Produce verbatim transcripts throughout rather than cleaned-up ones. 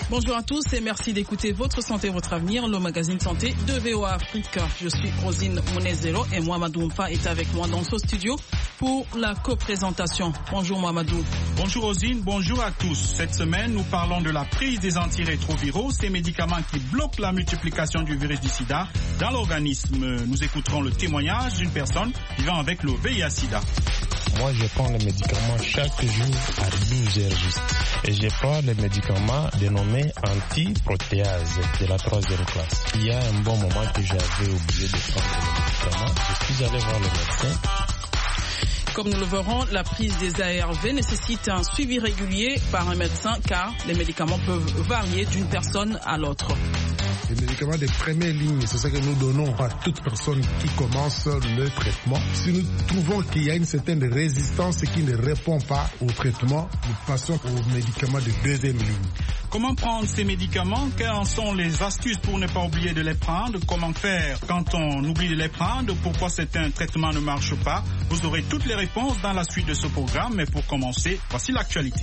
Bonjour à tous et merci d'écouter Votre Santé, Votre Avenir, le magazine santé de V O A Afrique. Je suis Rosine Mounezelo et Mohamedou Mfa est avec moi dans ce studio pour la coprésentation. Bonjour Mohamedou. Bonjour Rosine, bonjour à tous. Cette semaine, nous parlons de la prise des antirétroviraux, ces médicaments qui bloquent la multiplication du virus du sida dans l'organisme. Nous écouterons le témoignage d'une personne vivant avec le V I H sida. Moi, je prends les médicaments chaque jour à douze heures juste. Et je prends les médicaments dénommés anti-protéase de la troisième classe. Il y a un bon moment que j'avais oublié de prendre les médicaments. Je suis allé voir le médecin. Comme nous le verrons, la prise des A R V nécessite un suivi régulier par un médecin car les médicaments peuvent varier d'une personne à l'autre. Les médicaments de première ligne, c'est ce que nous donnons à toute personne qui commence le traitement. Si nous trouvons qu'il y a une certaine résistance qui ne répond pas au traitement, nous passons aux médicaments de deuxième ligne. Comment prendre ces médicaments? Quelles sont les astuces pour ne pas oublier de les prendre? Comment faire quand on oublie de les prendre? Pourquoi certains traitements ne marchent pas? Vous aurez toutes les réponses dans la suite de ce programme. Mais pour commencer, voici l'actualité.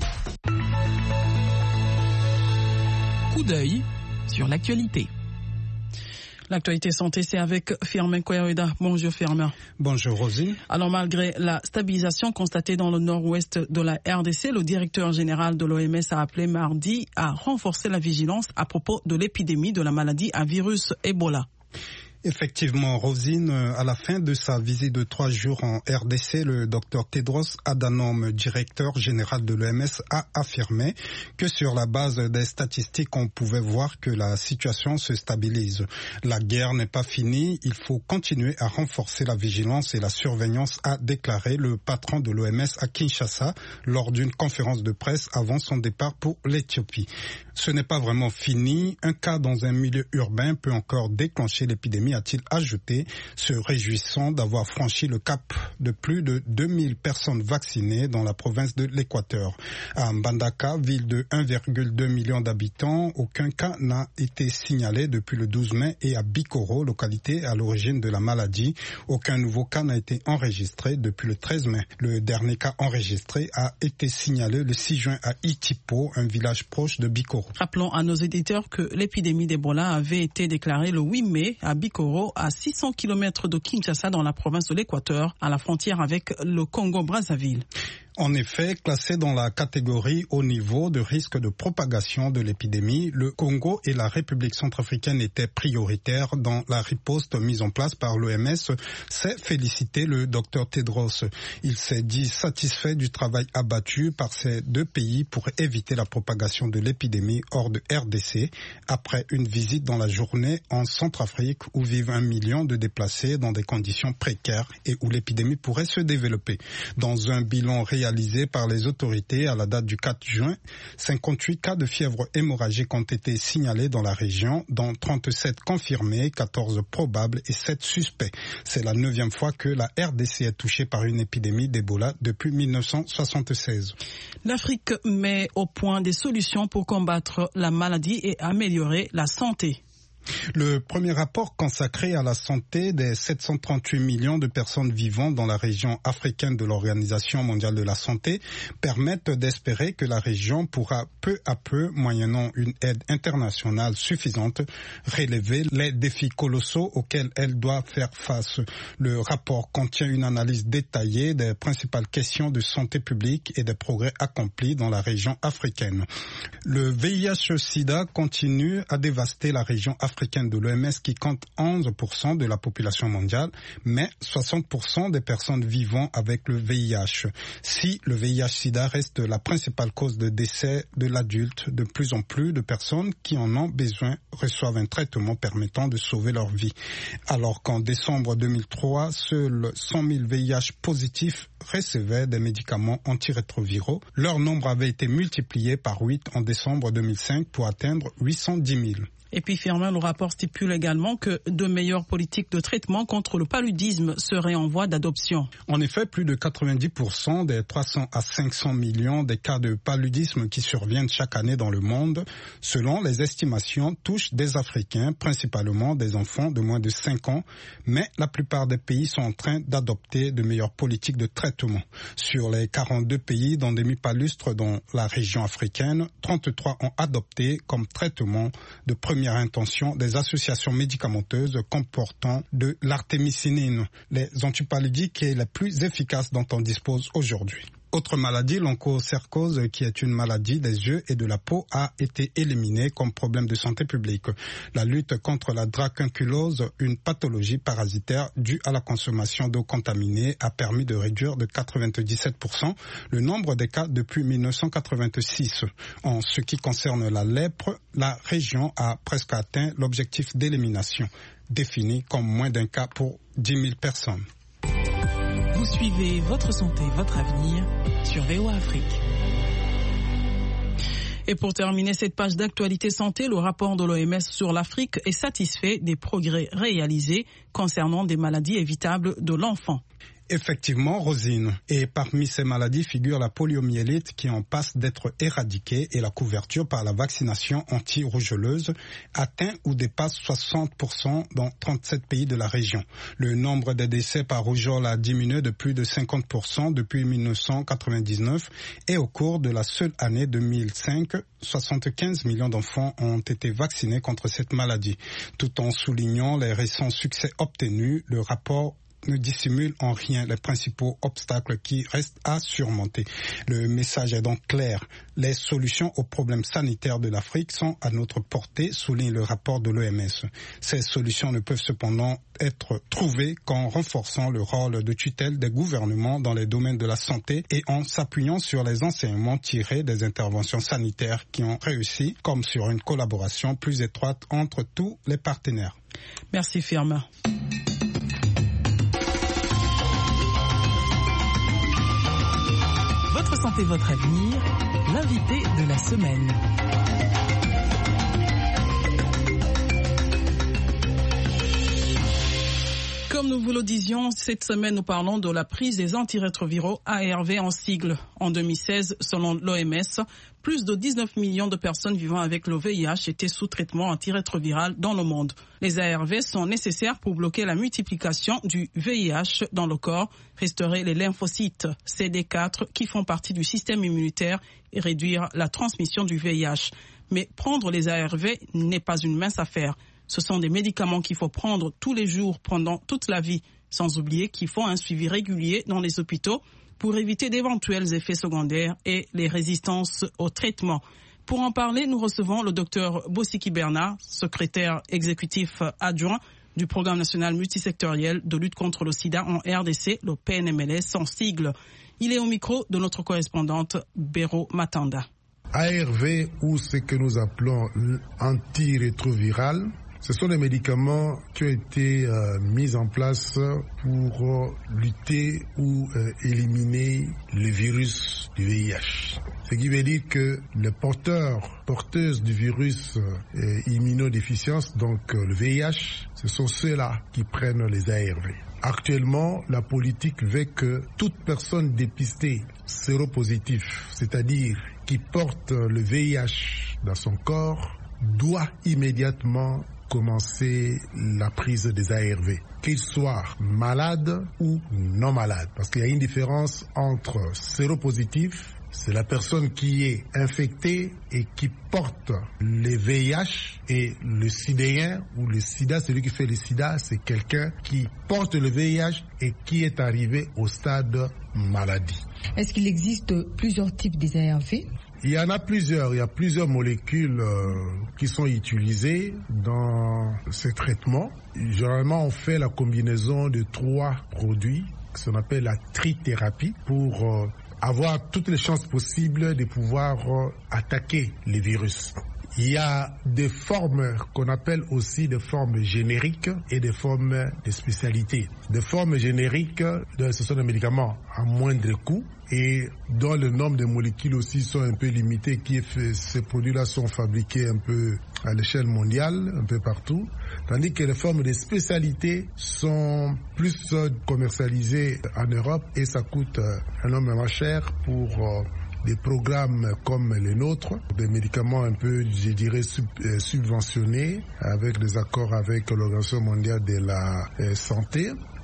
Coup d'œil sur l'actualité. L'actualité santé, c'est avec Firmin Koyaoueda. Bonjour Firmin. Bonjour Rosine. Alors malgré la stabilisation constatée dans le nord-ouest de la R D C, le directeur général de l'O M S a appelé mardi à renforcer la vigilance à propos de l'épidémie de la maladie à virus Ebola. Effectivement, Rosine, à la fin de sa visite de trois jours en R D C, le docteur Tedros Adhanom, directeur général de l'O M S, a affirmé que sur la base des statistiques, on pouvait voir que la situation se stabilise. La guerre n'est pas finie, il faut continuer à renforcer la vigilance et la surveillance, a déclaré le patron de l'O M S à Kinshasa lors d'une conférence de presse avant son départ pour l'Éthiopie. Ce n'est pas vraiment fini, un cas dans un milieu urbain peut encore déclencher l'épidémie, a-t-il ajouté, se réjouissant d'avoir franchi le cap de plus de deux mille personnes vaccinées dans la province de l'Équateur. À Mbandaka, ville de un virgule deux million d'habitants, aucun cas n'a été signalé depuis le douze mai et à Bikoro, localité à l'origine de la maladie, aucun nouveau cas n'a été enregistré depuis le treize mai. Le dernier cas enregistré a été signalé le six juin à Itipo, un village proche de Bikoro. Rappelons à nos éditeurs que l'épidémie d'Ebola avait été déclarée le huit mai à Bikoro, à six cents kilomètres de Kinshasa dans la province de l'Équateur, à la frontière avec le Congo-Brazzaville. En effet, classé dans la catégorie haut niveau de risque de propagation de l'épidémie, le Congo et la République centrafricaine étaient prioritaires dans la riposte mise en place par l'O M S, s'est félicité le docteur Tedros. Il s'est dit satisfait du travail abattu par ces deux pays pour éviter la propagation de l'épidémie hors de R D C, après une visite dans la journée en Centrafrique où vivent un million de déplacés dans des conditions précaires et où l'épidémie pourrait se développer. Dans un bilan réalisé réalisé par les autorités à la date du quatre juin, cinquante-huit cas de fièvre hémorragique ont été signalés dans la région, dont trente-sept confirmés, quatorze probables et sept suspects. C'est la neuvième fois que la R D C est touchée par une épidémie d'Ebola depuis mille neuf cent soixante-seize. L'Afrique met au point des solutions pour combattre la maladie et améliorer la santé. Le premier rapport consacré à la santé des sept cent trente-huit millions de personnes vivant dans la région africaine de l'Organisation mondiale de la santé permet d'espérer que la région pourra peu à peu, moyennant une aide internationale suffisante, relever les défis colossaux auxquels elle doit faire face. Le rapport contient une analyse détaillée des principales questions de santé publique et des progrès accomplis dans la région africaine. Le V I H-Sida continue à dévaster la région africaine africaine de l'O M S qui compte onze pour cent de la population mondiale, mais soixante pour cent des personnes vivant avec le V I H. Si le V I H-Sida reste la principale cause de décès de l'adulte, de plus en plus de personnes qui en ont besoin reçoivent un traitement permettant de sauver leur vie. Alors qu'en décembre deux mille trois, seuls cent mille V I H positifs recevaient des médicaments antirétroviraux, leur nombre avait été multiplié par huit en décembre deux mille cinq pour atteindre huit cent dix mille. Et puis Firmin, le rapport stipule également que de meilleures politiques de traitement contre le paludisme seraient en voie d'adoption. En effet, plus de quatre-vingt-dix pour cent des trois cents à cinq cents millions des cas de paludisme qui surviennent chaque année dans le monde, selon les estimations, touchent des Africains, principalement des enfants de moins de cinq ans, mais la plupart des pays sont en train d'adopter de meilleures politiques de traitement traitement. Sur les quarante-deux pays d'endémie palustre dans la région africaine, trente-trois ont adopté comme traitement de première intention des associations médicamenteuses comportant de l'artémisinine, les antipaludiques et les plus efficaces dont on dispose aujourd'hui. Autre maladie, l'onchocercose, qui est une maladie des yeux et de la peau, a été éliminée comme problème de santé publique. La lutte contre la dracunculose, une pathologie parasitaire due à la consommation d'eau contaminée, a permis de réduire de quatre-vingt-dix-sept pour cent le nombre des cas depuis mille neuf cent quatre-vingt-six. En ce qui concerne la lèpre, la région a presque atteint l'objectif d'élimination, défini comme moins d'un cas pour dix mille personnes. Vous suivez Votre Santé, Votre Avenir sur V O A Afrique. Et pour terminer cette page d'actualité santé, le rapport de l'O M S sur l'Afrique est satisfait des progrès réalisés concernant des maladies évitables de l'enfant. Effectivement, Rosine. Et parmi ces maladies figure la poliomyélite qui en passe d'être éradiquée et la couverture par la vaccination anti-rougeoleuse atteint ou dépasse soixante pour cent dans trente-sept pays de la région. Le nombre de décès par rougeole a diminué de plus de cinquante pour cent depuis mille neuf cent quatre-vingt-dix-neuf et au cours de la seule année deux mille cinq, soixante-quinze millions d'enfants ont été vaccinés contre cette maladie. Tout en soulignant les récents succès obtenus, le rapport ne dissimule en rien les principaux obstacles qui restent à surmonter. Le message est donc clair. Les solutions aux problèmes sanitaires de l'Afrique sont à notre portée, souligne le rapport de l'O M S. Ces solutions ne peuvent cependant être trouvées qu'en renforçant le rôle de tutelle des gouvernements dans les domaines de la santé et en s'appuyant sur les enseignements tirés des interventions sanitaires qui ont réussi, comme sur une collaboration plus étroite entre tous les partenaires. Merci Firma. Votre santé, votre avenir, l'invité de la semaine. Comme nous vous le disions, cette semaine, nous parlons de la prise des antirétroviraux A R V en sigle. En deux mille seize, selon l'O M S, plus de dix-neuf millions de personnes vivant avec le V I H étaient sous traitement antirétroviral dans le monde. Les A R V sont nécessaires pour bloquer la multiplication du V I H dans le corps, restaurer les lymphocytes C D quatre qui font partie du système immunitaire et réduire la transmission du V I H. Mais prendre les A R V n'est pas une mince affaire. Ce sont des médicaments qu'il faut prendre tous les jours pendant toute la vie, sans oublier qu'il faut un suivi régulier dans les hôpitaux pour éviter d'éventuels effets secondaires et les résistances au traitement. Pour en parler, nous recevons le docteur Bossiki Bernard, secrétaire exécutif adjoint du Programme national multisectoriel de lutte contre le sida en R D C, le P N M L S en sigle. Il est au micro de notre correspondante Béro Matanda. A R V, ou ce que nous appelons antirétroviral, ce sont des médicaments qui ont été euh, mis en place pour euh, lutter ou euh, éliminer le virus du V I H. Ce qui veut dire que les porteurs, porteuses du virus euh, immunodéficience, donc euh, le V I H, ce sont ceux-là qui prennent les A R V. Actuellement, la politique veut que toute personne dépistée séropositive, c'est-à-dire qui porte le V I H dans son corps, doit immédiatement commencer la prise des A R V, qu'il soit malade ou non malade. Parce qu'il y a une différence entre séropositif, c'est la personne qui est infectée et qui porte le V I H, et le sidéen ou le sida, celui qui fait le sida, c'est quelqu'un qui porte le V I H et qui est arrivé au stade maladie. Est-ce qu'il existe plusieurs types des A R V ? Il y en a plusieurs, il y a plusieurs molécules euh, qui sont utilisées dans ces traitements. Généralement, on fait la combinaison de trois produits, ce qu'on appelle la trithérapie, pour euh, avoir toutes les chances possibles de pouvoir euh, attaquer les virus. Il y a des formes qu'on appelle aussi des formes génériques et des formes de spécialité. Des formes génériques, ce sont des médicaments à moindre coût et dont le nombre de molécules aussi sont un peu limité, qui est fait, ces produits-là sont fabriqués un peu à l'échelle mondiale, un peu partout, tandis que les formes de spécialité sont plus commercialisées en Europe et ça coûte énormément cher pour des programmes comme les nôtres, des médicaments un peu, je dirais, sub, euh, subventionnés, avec des accords avec l'Organisation mondiale de la euh, santé.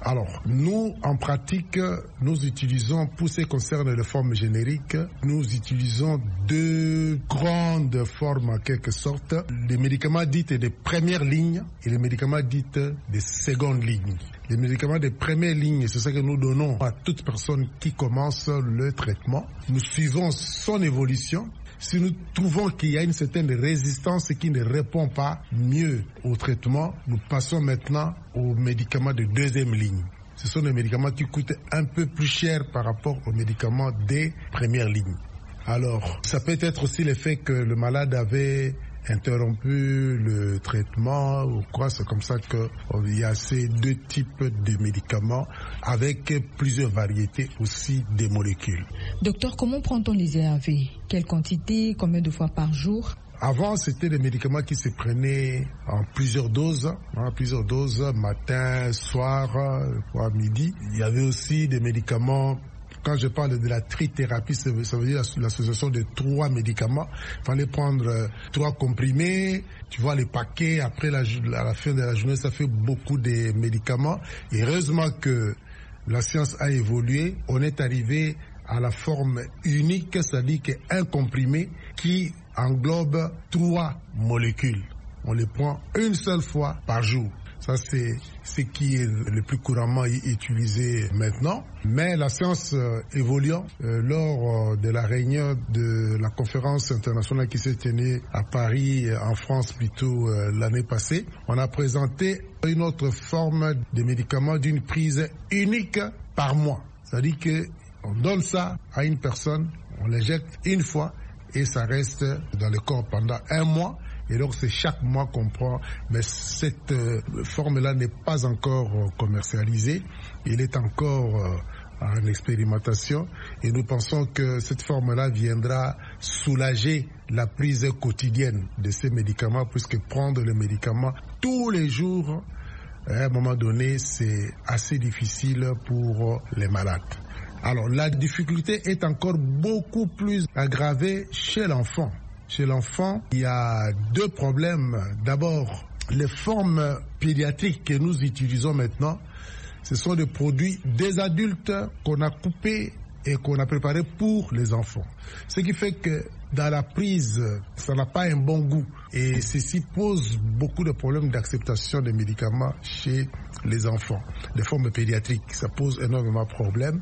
Alors, nous, en pratique, nous utilisons, pour ce qui concerne les formes génériques, nous utilisons deux grandes formes en quelque sorte. Les médicaments dits de première ligne et les médicaments dits de seconde ligne. Les médicaments de première ligne, c'est ce que nous donnons à toute personne qui commence le traitement. Nous suivons son évolution. Si nous trouvons qu'il y a une certaine résistance qui ne répond pas mieux au traitement, nous passons maintenant aux médicaments de deuxième ligne. Ce sont des médicaments qui coûtent un peu plus cher par rapport aux médicaments des premières lignes. Alors, ça peut être aussi le fait que le malade avait interrompu le traitement ou quoi, c'est comme ça qu'il y a ces deux types de médicaments avec plusieurs variétés aussi des molécules. Docteur, comment prend-on les A R V? Quelle quantité? Combien de fois par jour? Avant, c'était des médicaments qui se prenaient en plusieurs doses, hein, plusieurs doses, matin, soir, à midi. Il y avait aussi des médicaments. Quand je parle de la trithérapie, ça veut, ça veut dire l'association de trois médicaments. Il fallait prendre euh, trois comprimés, tu vois les paquets, après la, à la fin de la journée, ça fait beaucoup de médicaments. Et heureusement que la science a évolué, on est arrivé à la forme unique, c'est-à-dire qu'un comprimé qui englobe trois molécules. On les prend une seule fois par jour. Ça, c'est ce qui est le plus couramment utilisé maintenant. Mais la science euh, évoluant, euh, lors euh, de la réunion de la conférence internationale qui s'est tenue à Paris, en France plutôt euh, l'année passée, on a présenté une autre forme de médicament d'une prise unique par mois. C'est-à-dire qu'on donne ça à une personne, on l'injecte une fois et ça reste dans le corps pendant un mois. Et donc c'est chaque mois qu'on prend, mais cette euh, forme-là n'est pas encore euh, commercialisée, il est encore euh, en expérimentation et nous pensons que cette forme-là viendra soulager la prise quotidienne de ces médicaments, puisque prendre les médicaments tous les jours, à un moment donné, c'est assez difficile pour les malades. Alors la difficulté est encore beaucoup plus aggravée chez l'enfant. Chez l'enfant, il y a deux problèmes. D'abord, les formes pédiatriques que nous utilisons maintenant, ce sont des produits des adultes qu'on a coupés et qu'on a préparés pour les enfants. Ce qui fait que dans la prise, ça n'a pas un bon goût. Et ceci pose beaucoup de problèmes d'acceptation des médicaments chez les enfants. Les formes pédiatriques, ça pose énormément de problèmes.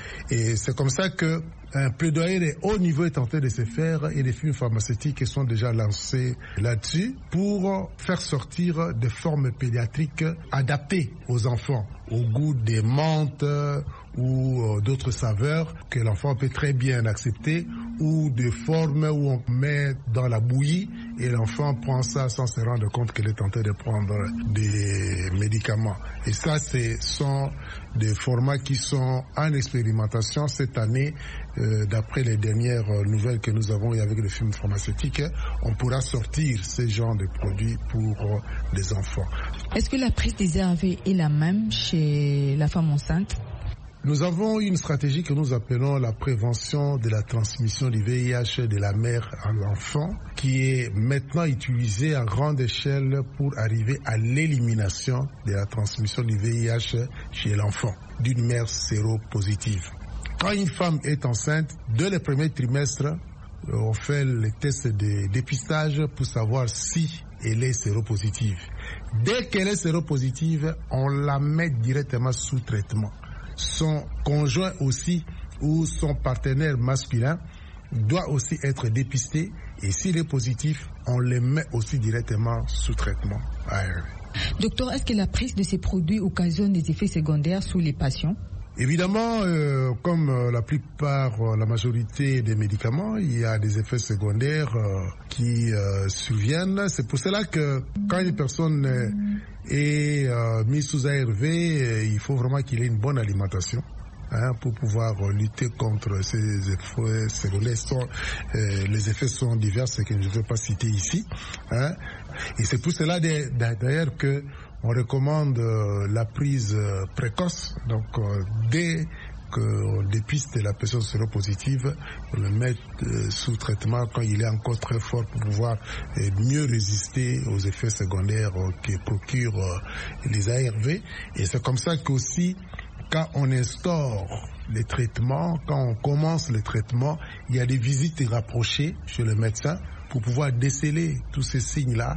Et c'est comme ça que un plaidoyer de haut niveau est en train de se faire et les firmes pharmaceutiques sont déjà lancées là-dessus pour faire sortir des formes pédiatriques adaptées aux enfants, au goût des menthes ou d'autres saveurs que l'enfant peut très bien accepter, ou des formes où on met dans la bouillie et l'enfant prend ça sans se rendre compte qu'il est en train de prendre des médicaments. Et ça, ce sont des formats qui sont en expérimentation cette année. Euh, d'après les dernières nouvelles que nous avons avec les firmes pharmaceutiques, on pourra sortir ces genres de produits pour les enfants. Est-ce que la prise des A R V est la même chez la femme enceinte? Nous avons une stratégie que nous appelons la prévention de la transmission du V I H de la mère à l'enfant, qui est maintenant utilisée à grande échelle pour arriver à l'élimination de la transmission du V I H chez l'enfant d'une mère séropositive. Quand une femme est enceinte, dès le premier trimestre, on fait le test de dépistage pour savoir si elle est séropositive. Dès qu'elle est séropositive, on la met directement sous traitement. Son conjoint aussi ou son partenaire masculin doit aussi être dépisté et s'il est positif, on le met aussi directement sous traitement A R V. Docteur, est-ce que la prise de ces produits occasionne des effets secondaires sur les patients? Évidemment, euh, comme euh, la plupart, euh, la majorité des médicaments, il y a des effets secondaires euh, qui euh, surviennent. C'est pour cela que quand une personne euh, est euh, mise sous A R V, euh, il faut vraiment qu'il ait une bonne alimentation. Hein, pour pouvoir euh, lutter contre ces effets secondaires. Sont, euh, les effets sont divers, ce que je ne vais pas citer ici. Hein. Et c'est pour cela d'ailleurs que on recommande euh, la prise euh, précoce, donc euh, dès euh, on dépiste la personne séropositive, on le met euh, sous traitement quand il est encore très fort pour pouvoir euh, mieux résister aux effets secondaires euh, que procurent euh, les A R V. Et c'est comme ça qu'aussi, quand on instaure les traitements, quand on commence les traitements, il y a des visites rapprochées chez le médecin pour pouvoir déceler tous ces signes-là,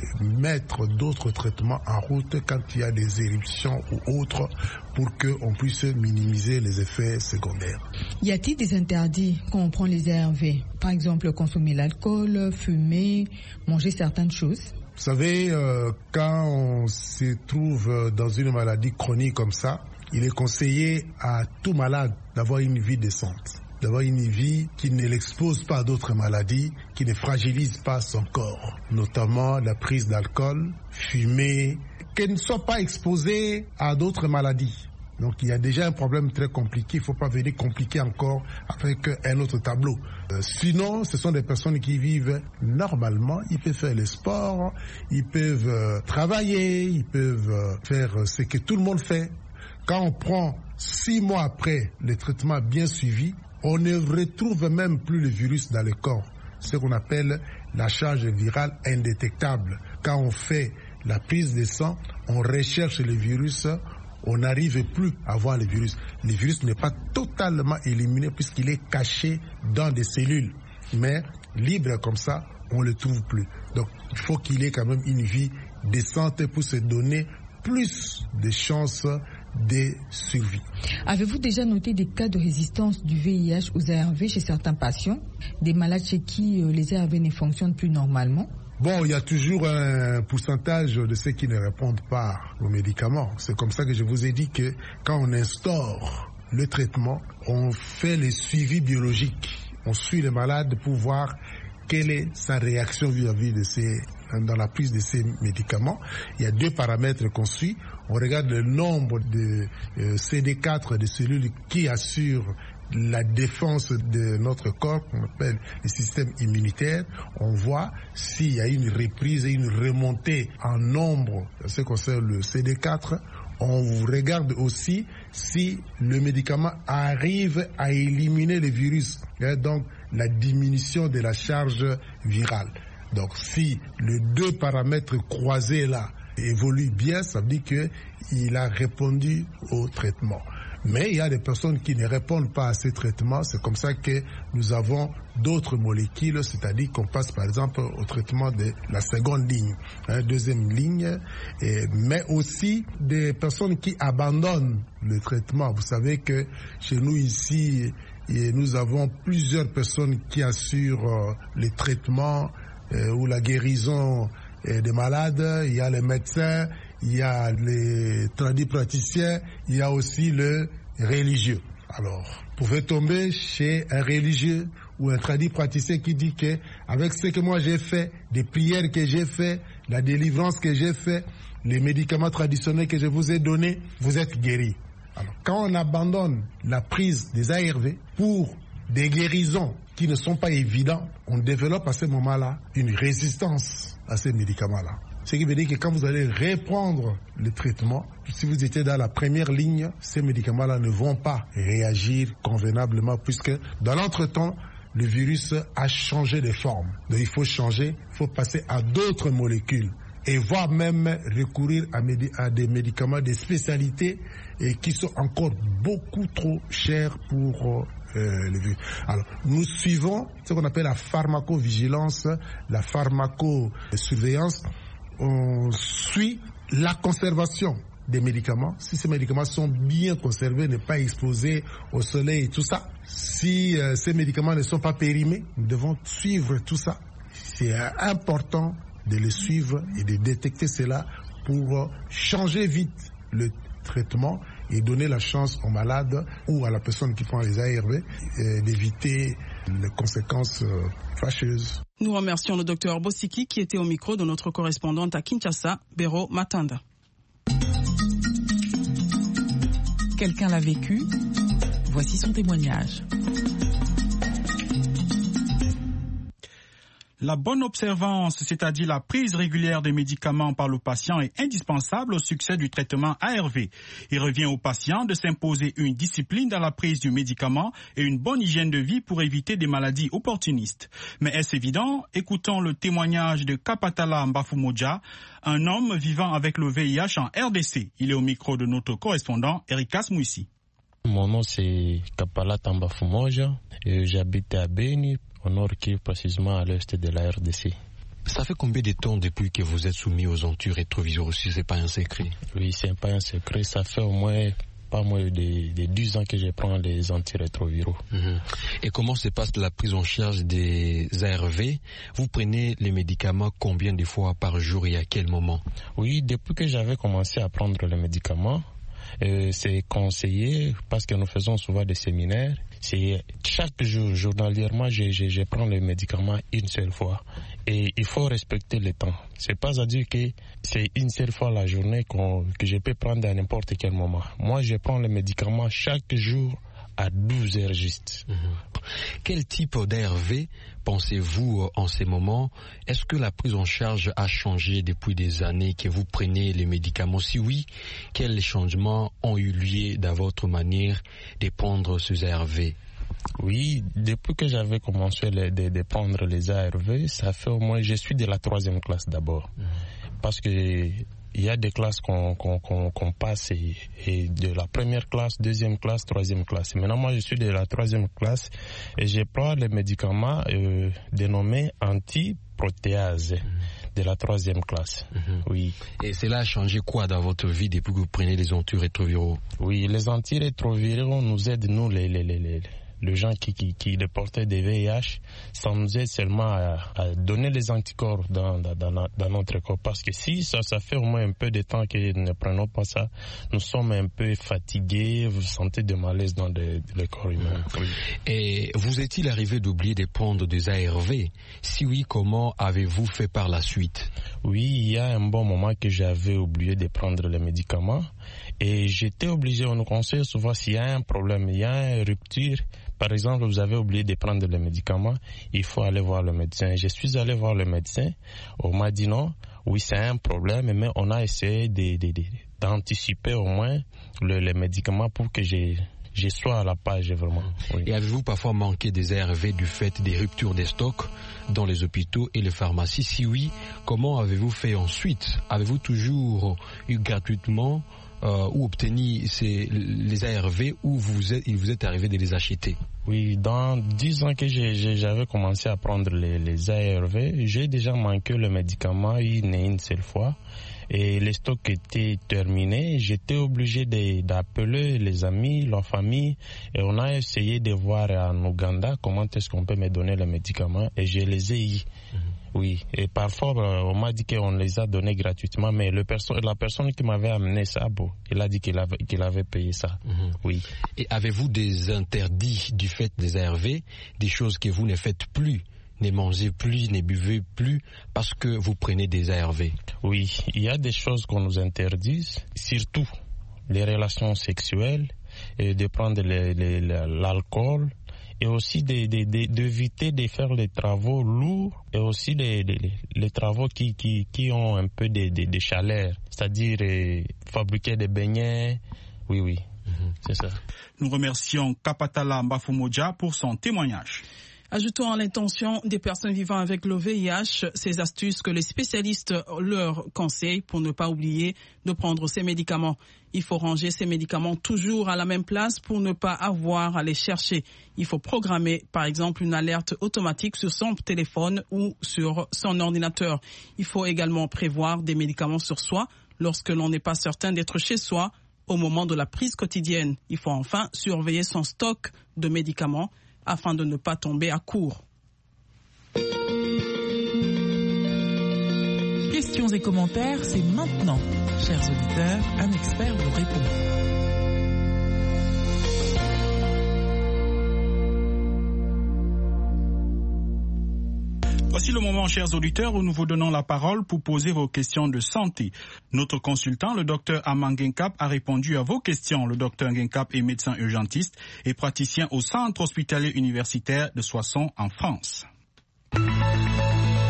mettre d'autres traitements en route quand il y a des éruptions ou autres pour qu'on puisse minimiser les effets secondaires. Y a-t-il des interdits quand on prend les A R V? Par exemple, consommer l'alcool, fumer, manger certaines choses? Vous savez, euh, quand on se trouve dans une maladie chronique comme ça, il est conseillé à tout malade d'avoir une vie décente, d'avoir une vie qui ne l'expose pas à d'autres maladies, qui ne fragilise pas son corps, notamment la prise d'alcool, fumer, qu'elle ne soit pas exposée à d'autres maladies. Donc il y a déjà un problème très compliqué, il ne faut pas venir compliquer encore avec un autre tableau. Euh, sinon, ce sont des personnes qui vivent normalement, ils peuvent faire le sport, ils peuvent euh, travailler, ils peuvent euh, faire ce que tout le monde fait. Quand on prend six mois après le traitement bien suivi, on ne retrouve même plus le virus dans le corps, ce qu'on appelle la charge virale indétectable. Quand on fait la prise de sang, on recherche le virus, on n'arrive plus à voir le virus. Le virus n'est pas totalement éliminé puisqu'il est caché dans des cellules. Mais libre comme ça, on ne le trouve plus. Donc il faut qu'il ait quand même une vie décente pour se donner plus de chances de survie. Avez-vous déjà noté des cas de résistance du V I H aux A R V chez certains patients, des malades chez qui les A R V ne fonctionnent plus normalement? Bon, il y a toujours un pourcentage de ceux qui ne répondent pas aux médicaments. C'est comme ça que je vous ai dit que quand on instaure le traitement, on fait les suivis biologiques. On suit les malades pour voir quelle est sa réaction vis-à-vis de ces, dans la prise de ces médicaments. Il y a deux paramètres qu'on suit. On regarde le nombre de euh, C D quatre, de cellules qui assurent la défense de notre corps, qu'on appelle le système immunitaire. On voit s'il y a une reprise et une remontée en nombre, ce qu'on concerne le C D quatre. On regarde aussi si le médicament arrive à éliminer le virus, hein, donc la diminution de la charge virale. Donc si les deux paramètres croisés là évoluent bien, ça veut dire qu'il a répondu au traitement. Mais il y a des personnes qui ne répondent pas à ces traitements. C'est comme ça que nous avons d'autres molécules, c'est-à-dire qu'on passe par exemple au traitement de la seconde ligne, hein, deuxième ligne, et, mais aussi des personnes qui abandonnent le traitement. Vous savez que chez nous ici, et nous avons plusieurs personnes qui assurent euh, les traitements euh, ou la guérison euh, des malades. Il y a les médecins, il y a les tradipraticiens, il y a aussi le religieux. Alors, vous pouvez tomber chez un religieux ou un tradipraticien qui dit que avec ce que moi j'ai fait, des prières que j'ai fait, la délivrance que j'ai fait, les médicaments traditionnels que je vous ai donnés, vous êtes guéris. Alors, quand on abandonne la prise des A R V pour des guérisons qui ne sont pas évidentes, on développe à ce moment-là une résistance à ces médicaments-là. Ce qui veut dire que quand vous allez reprendre le traitement, si vous étiez dans la première ligne, ces médicaments-là ne vont pas réagir convenablement puisque dans l'entretemps, le virus a changé de forme. Donc il faut changer, il faut passer à d'autres molécules et voire même recourir à, médi- à des médicaments de spécialité et qui sont encore beaucoup trop chers pour euh, le virus. Alors, nous suivons ce qu'on appelle la pharmacovigilance, la pharmacosurveillance. On suit la conservation des médicaments. Si ces médicaments sont bien conservés, ne pas exposés au soleil et tout ça. Si euh, ces médicaments ne sont pas périmés, nous devons suivre tout ça. C'est euh, important de les suivre et de détecter cela pour euh, changer vite le traitement et donner la chance aux malades ou à la personne qui prend les A R V euh, d'éviter les conséquences euh, fâcheuses. Nous remercions le docteur Bosiki qui était au micro de notre correspondante à Kinshasa, Béro Matanda. Quelqu'un l'a vécu, voici son témoignage. La bonne observance, c'est-à-dire la prise régulière des médicaments par le patient, est indispensable au succès du traitement A R V. Il revient au patient de s'imposer une discipline dans la prise du médicament et une bonne hygiène de vie pour éviter des maladies opportunistes. Mais est-ce évident? Écoutons le témoignage de Kapatala Mbafumoja, un homme vivant avec le V I H en R D C. Il est au micro de notre correspondant Erikas Mouissi. Mon nom c'est Kapala Mbafumoja et j'habite à Beni, au nord Kivu, précisément à l'est de la R D C. Ça fait combien de temps depuis que vous êtes soumis aux antirétroviraux, si c'est pas un secret? Oui, c'est pas un secret. Ça fait au moins pas moins de, de dix ans que je prends les antirétroviraux. Mmh. Et comment se passe la prise en charge des A R V? Vous prenez les médicaments combien de fois par jour et à quel moment? Oui, depuis que j'avais commencé à prendre les médicaments, euh, c'est conseillé parce que nous faisons souvent des séminaires. C'est chaque jour, journalièrement, je, je, je prends les médicaments une seule fois. Et il faut respecter le temps. C'est pas à dire que c'est une seule fois la journée qu'on, que je peux prendre à n'importe quel moment. Moi, je prends les médicaments chaque jour à douze heures juste. Mmh. Quel type d'A R V pensez-vous en ces moments? Est-ce que la prise en charge a changé depuis des années que vous prenez les médicaments? Si oui, quels changements ont eu lieu dans votre manière de prendre ces A R V? Oui, depuis que j'avais commencé de, de, de prendre les A R V, ça fait au moins, je suis de la troisième classe d'abord. Mmh. Parce que il y a des classes qu'on qu'on, qu'on, qu'on passe et, et de la première classe, deuxième classe, troisième classe. Maintenant, moi, je suis de la troisième classe et je prends les médicaments euh, dénommés antiprotéases mmh. de la troisième classe. Mmh. Oui. Et cela a changé quoi dans votre vie depuis que vous prenez les antirétroviraux? Oui, les antirétroviraux nous aident, nous, les, les, les, les les gens qui, qui, qui portaient des V I H, ça nous aide seulement à, à donner les anticorps dans, dans, dans, dans notre corps. Parce que si ça, ça fait au moins un peu de temps que nous ne prenons pas ça, nous sommes un peu fatigués, vous sentez des malaises dans le, le corps humain. Oui. Et vous est-il arrivé d'oublier de prendre des A R V? Si oui, comment avez-vous fait par la suite? Oui, il y a un bon moment que j'avais oublié de prendre les médicaments. Et j'étais obligé, on nous conseille souvent s'il y a un problème, il y a une rupture. Par exemple, vous avez oublié de prendre les médicaments, il faut aller voir le médecin. Je suis allé voir le médecin, on m'a dit non, oui c'est un problème, mais on a essayé de, de, de, d'anticiper au moins le, les médicaments pour que je, je sois à la page vraiment. Oui. Et avez-vous parfois manqué des A R V du fait des ruptures des stocks dans les hôpitaux et les pharmacies? Si oui, comment avez-vous fait ensuite? Avez-vous toujours eu gratuitement Euh, ou obtenu ces, les A R V ou vous êtes, il vous est arrivé de les acheter? Oui, dans dix ans que j'ai, j'ai, j'avais commencé à prendre les, les A R V, j'ai déjà manqué le médicament une et une seule fois. Et les stocks étaient terminés. J'étais obligé de, d'appeler les amis, leur famille. Et on a essayé de voir en Ouganda comment est-ce qu'on peut me donner les médicaments. Et je les ai eus. Mm-hmm. Oui. Et parfois, on m'a dit qu'on les a donnés gratuitement. Mais le perso- la personne qui m'avait amené ça, bon, il a dit qu'il avait, qu'il avait payé ça. Mm-hmm. Oui. Et avez-vous des interdits du fait des A R V, des choses que vous ne faites plus? Ne mangez plus, ne buvez plus parce que vous prenez des A R V? Oui, il y a des choses qu'on nous interdit, surtout les relations sexuelles, et de prendre les, les, l'alcool, et aussi de, de, de, d'éviter de faire les travaux lourds, et aussi les, les, les travaux qui, qui, qui ont un peu de, de, de chaleur, c'est-à-dire euh, fabriquer des beignets, oui, oui, mmh, c'est ça. Nous remercions Kapatala Mbafumoja pour son témoignage. Ajoutons à l'intention des personnes vivant avec le V I H ces astuces que les spécialistes leur conseillent pour ne pas oublier de prendre ces médicaments. Il faut ranger ces médicaments toujours à la même place pour ne pas avoir à les chercher. Il faut programmer, par exemple, une alerte automatique sur son téléphone ou sur son ordinateur. Il faut également prévoir des médicaments sur soi lorsque l'on n'est pas certain d'être chez soi au moment de la prise quotidienne. Il faut enfin surveiller son stock de médicaments afin de ne pas tomber à court. Questions et commentaires, c'est maintenant. Chers auditeurs, un expert vous répond. Voici le moment, chers auditeurs, où nous vous donnons la parole pour poser vos questions de santé. Notre consultant, le docteur Aman Ngenkap, a répondu à vos questions. Le docteur Ngenkap est médecin urgentiste et praticien au centre hospitalier universitaire de Soissons en France.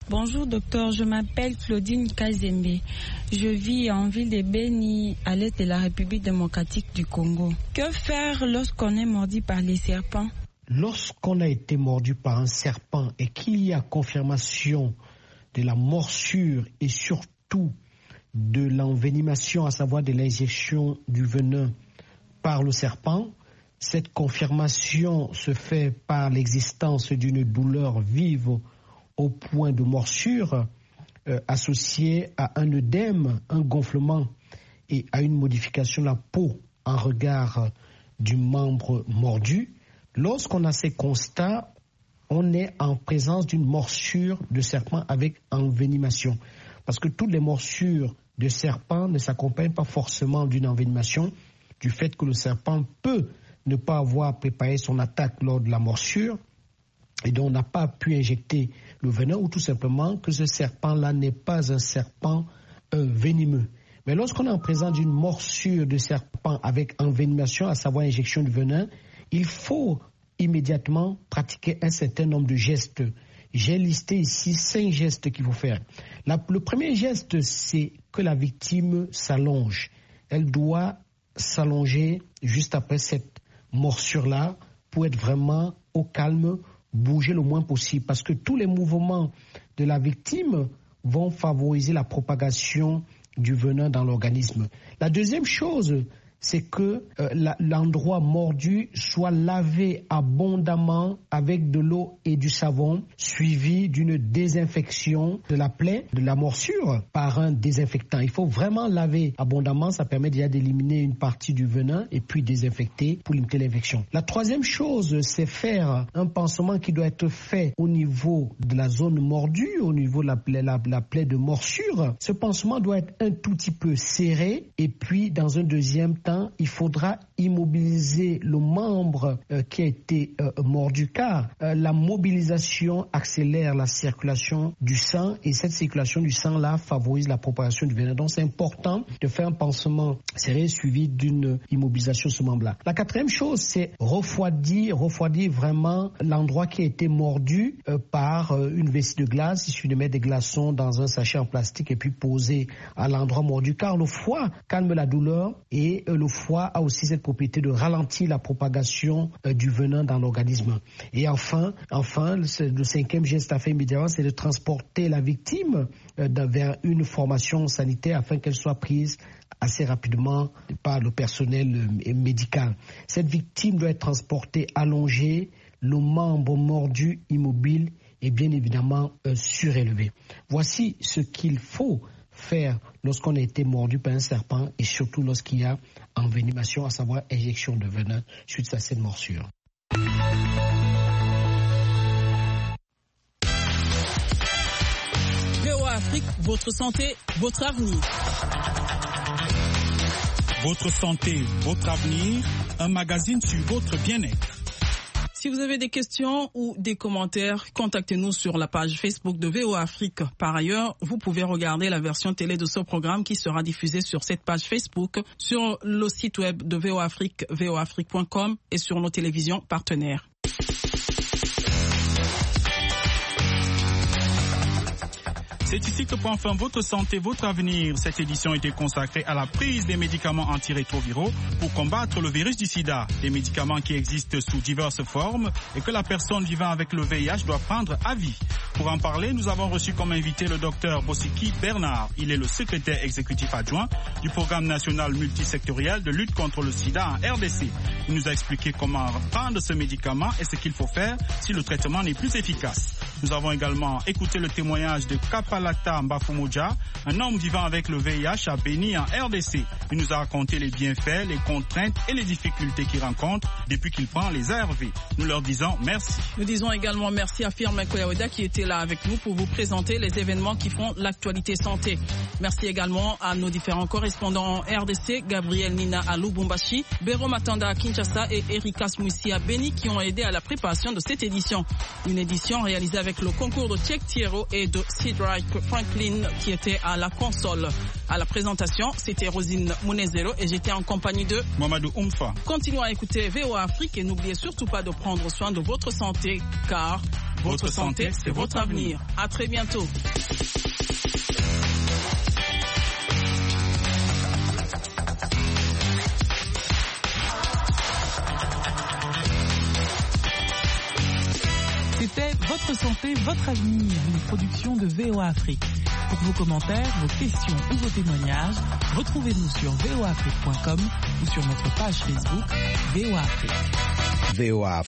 Bonjour docteur, je m'appelle Claudine Kazembe. Je vis en ville de Beni, à l'est de la République démocratique du Congo. Que faire lorsqu'on est mordu par les serpents? Lorsqu'on a été mordu par un serpent et qu'il y a confirmation de la morsure et surtout de l'envenimation, à savoir de l'injection du venin par le serpent, cette confirmation se fait par l'existence d'une douleur vive au point de morsure euh, associée à un œdème, un gonflement et à une modification de la peau en regard du membre mordu. Lorsqu'on a ces constats, on est en présence d'une morsure de serpent avec envenimation. Parce que toutes les morsures de serpent ne s'accompagnent pas forcément d'une envenimation, du fait que le serpent peut ne pas avoir préparé son attaque lors de la morsure, et donc on n'a pas pu injecter le venin, ou tout simplement que ce serpent-là n'est pas un serpent euh, venimeux. Mais lorsqu'on est en présence d'une morsure de serpent avec envenimation, à savoir injection de venin, il faut immédiatement pratiquer un certain nombre de gestes. J'ai listé ici cinq gestes qu'il faut faire. La, le premier geste, c'est que la victime s'allonge. Elle doit s'allonger juste après cette morsure-là pour être vraiment au calme, bouger le moins possible, parce que tous les mouvements de la victime vont favoriser la propagation du venin dans l'organisme. La deuxième chose, c'est que euh, la, l'endroit mordu soit lavé abondamment avec de l'eau et du savon, suivi d'une désinfection de la plaie, de la morsure, par un désinfectant. Il faut vraiment laver abondamment, ça permet déjà d'éliminer une partie du venin et puis désinfecter pour limiter l'infection. La troisième chose, c'est faire un pansement qui doit être fait au niveau de la zone mordue, au niveau de la plaie, la, la plaie de morsure. Ce pansement doit être un tout petit peu serré et puis dans un deuxième temps, il faudra immobiliser le membre euh, qui a été euh, mordu, car euh, la mobilisation accélère la circulation du sang et cette circulation du sang-là favorise la propagation du venin. Donc c'est important de faire un pansement serré suivi d'une immobilisation de ce membre-là. La quatrième chose, c'est refroidir, refroidir vraiment l'endroit qui a été mordu euh, par euh, une vessie de glace. Il suffit de mettre des glaçons dans un sachet en plastique et puis poser à l'endroit mordu, car le froid calme la douleur et euh, le froid a aussi cette propriété de ralentir la propagation euh, du venin dans l'organisme. Et enfin, enfin, le cinquième geste à faire immédiatement, c'est de transporter la victime euh, vers une formation sanitaire afin qu'elle soit prise assez rapidement par le personnel euh, médical. Cette victime doit être transportée allongée, le membre mordu immobile et bien évidemment euh, surélevé. Voici ce qu'il faut faire lorsqu'on a été mordu par un serpent et surtout lorsqu'il y a envenimation, à savoir injection de venin suite à cette morsure. V O A Afrique, votre santé, votre avenir. Votre santé, votre avenir, un magazine sur votre bien-être. Si vous avez des questions ou des commentaires, contactez-nous sur la page Facebook de V O A Afrique. Par ailleurs, vous pouvez regarder la version télé de ce programme qui sera diffusée sur cette page Facebook, sur le site web de V O A Afrique, v o afrique point com et sur nos télévisions partenaires. C'est ici que prend fin votre santé, votre avenir. Cette édition était consacrée à la prise des médicaments antirétroviraux pour combattre le virus du sida. Des médicaments qui existent sous diverses formes et que la personne vivant avec le V I H doit prendre à vie. Pour en parler, nous avons reçu comme invité le docteur Bosiki Bernard. Il est le secrétaire exécutif adjoint du programme national multisectoriel de lutte contre le sida en R D C. Il nous a expliqué comment prendre ce médicament et ce qu'il faut faire si le traitement n'est plus efficace. Nous avons également écouté le témoignage de Kapalata Mbafumoja, un homme vivant avec le V I H à Beni en R D C. Il nous a raconté les bienfaits, les contraintes et les difficultés qu'il rencontre depuis qu'il prend les A R V. Nous leur disons merci. Nous disons également merci à Firmin Koyaoda qui était là avec nous pour vous présenter les événements qui font l'actualité santé. Merci également à nos différents correspondants en R D C, Gabriel Nina à Lubumbashi, Béro Matanda à Kinshasa et Erika Smoussi à Beni qui ont aidé à la préparation de cette édition. Une édition réalisée avec le concours de Tchèque Thiero et de Cedric Franklin qui était à la console. À la présentation, c'était Rosine Munezero et j'étais en compagnie de Mamadou Oumfa. Continuez à écouter V O A Afrique et n'oubliez surtout pas de prendre soin de votre santé car Votre santé, c'est votre avenir. À très bientôt. C'était Votre santé, votre avenir, une production de V O A Afrique. Pour vos commentaires, vos questions ou vos témoignages, retrouvez-nous sur v o afrique point com ou sur notre page Facebook V O A Afrique. V O A